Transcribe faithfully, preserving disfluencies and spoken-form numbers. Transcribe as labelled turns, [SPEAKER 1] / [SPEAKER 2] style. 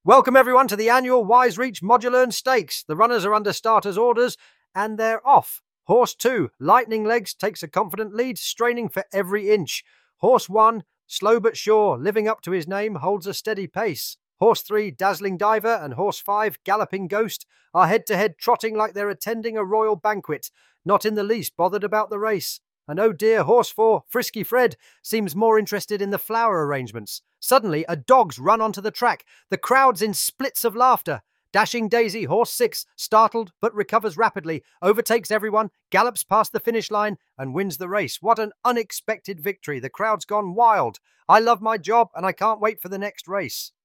[SPEAKER 1] Welcome everyone to the annual Wise Reach Modulearn Stakes. The runners are under starters' orders and they're off. Horse two, Lightning Legs, takes a confident lead, straining for every inch. Horse one, slow but sure, living up to his name, holds a steady pace. Horse three, Dazzling Diver, and Horse five, Galloping Ghost, are head-to-head trotting like they're attending a royal banquet, not in the least bothered about the race. And oh dear, Horse four, Frisky Fred, seems more interested in the flower arrangements. Suddenly, a dog's run onto the track. The crowd's in splits of laughter. Dashing Daisy, Horse six, startled but recovers rapidly, overtakes everyone, gallops past the finish line and wins the race. What an unexpected victory. The crowd's gone wild. I love my job and I can't wait for the next race.